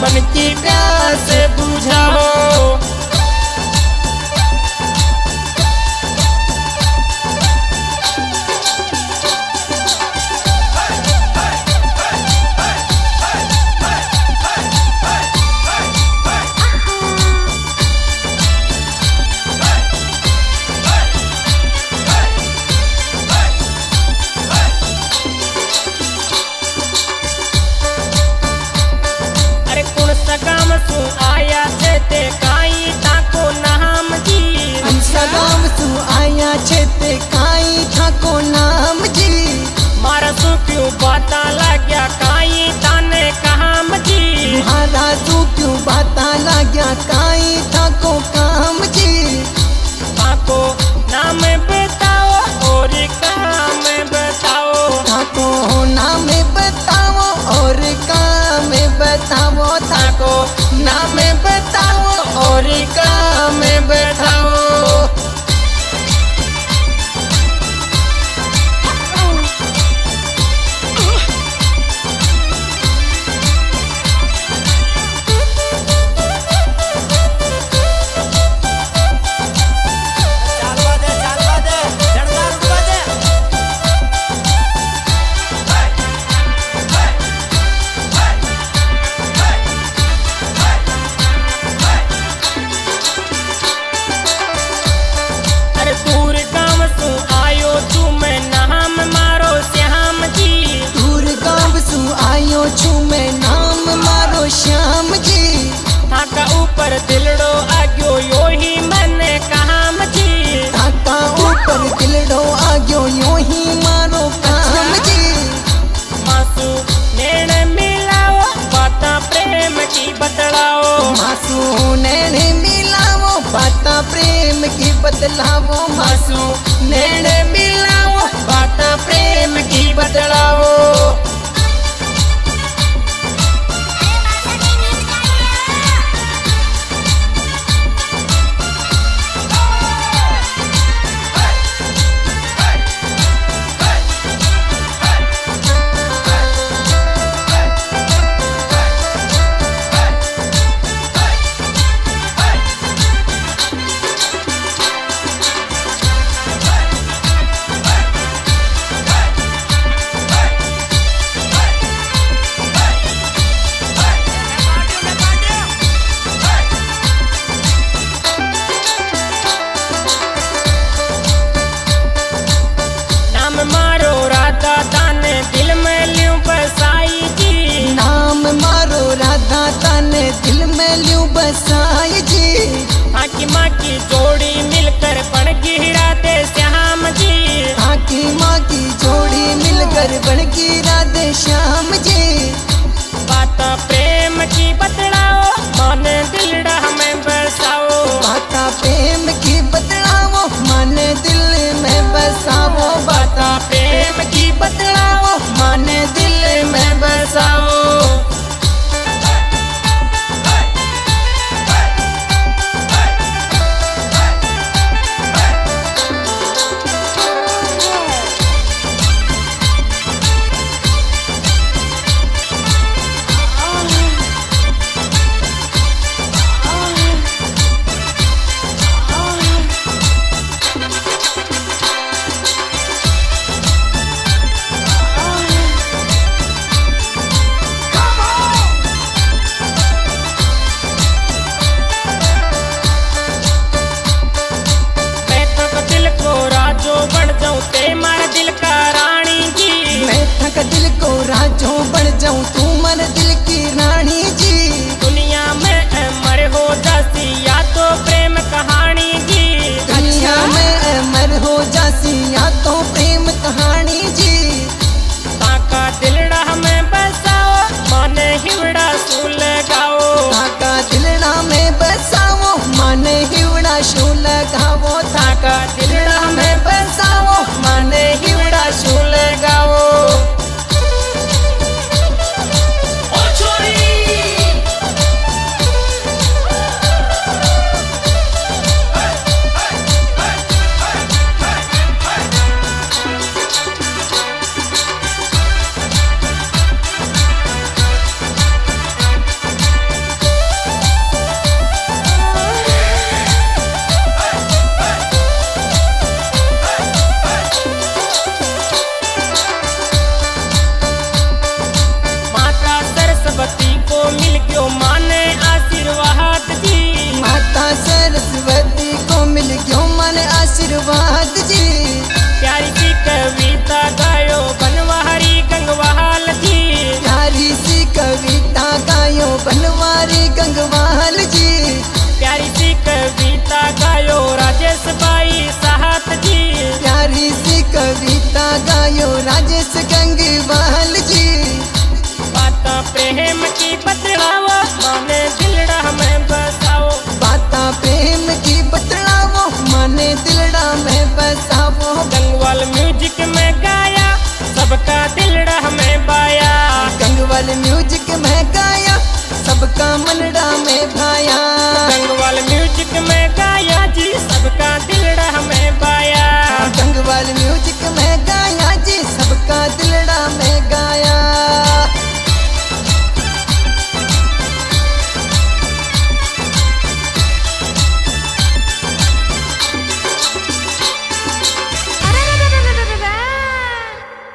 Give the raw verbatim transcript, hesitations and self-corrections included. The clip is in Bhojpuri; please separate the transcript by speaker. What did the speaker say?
Speaker 1: मन की प्यास बुझाओ। आया छे ते काई थाको नाम जी,
Speaker 2: सगाम तू आया छे ते काई थाको नाम जी।
Speaker 1: मारा सु क्यों बाता लाग्या काई ताने काम जी,
Speaker 2: मारा तू क्यों बाता लाग्या काई थाको काम जी।
Speaker 1: थाको नाम बताओ और काम बताओ,
Speaker 2: थाको नाम बताओ और काम बताओ।
Speaker 1: थाको नाम बताओ और काम बताओ।
Speaker 2: आयो छू मैं नाम मारो श्याम जी।
Speaker 1: थाका ऊपर दिलड़ो आग्यो यो ही मने काम जी,
Speaker 2: थाका ऊपर दिलड़ो आग्यो यो ही मारो काम जी।
Speaker 1: मासू नैन मिलाओ बाता प्रेम की बतलाओ,
Speaker 2: मासू नैन मिलाओ बाता प्रेम की बतलाओ।
Speaker 1: मासू नैन मिलाओ बाता प्रेम की बतलाओ। मारो राधा ताने दिल में ल्यूं बसाई जी,
Speaker 2: नाम मारो राधा ताने दिल में ल्यूं बसाई जी।
Speaker 1: आकी माँ की जोड़ी मिलकर बन गिरा दे श्याम जी,
Speaker 2: आकी माँ की जोड़ी मिलकर बन गिरा दे श्याम जी।
Speaker 1: बाता प्रेम की बतलाओ मन दिलड़ा हमें बसाओ,
Speaker 2: बाता प्रेम की बतलाओ मन दिल में बसाओ।
Speaker 1: बाता प्रेम की बतलाओ मन दिल में बसाओ।
Speaker 2: कविता गायो राजेश गंगवाल जी।
Speaker 1: बाता प्रेम की बतलाओ माने दिलड़ा में बसाओ।
Speaker 2: बाता प्रेम की बतलाओ माने दिलड़ा में बसाओ।
Speaker 1: गंगवाल म्यूजिक में गाया सबका दिलड़ा में बाया।
Speaker 2: गंगवाल म्यूजिक में गाया सबका मनड़ा में भाया।
Speaker 1: गंगवाल म्यूजिक में गाया जी सबका दिलड़ा में बाया।
Speaker 2: गंगवाल म्यूजिक में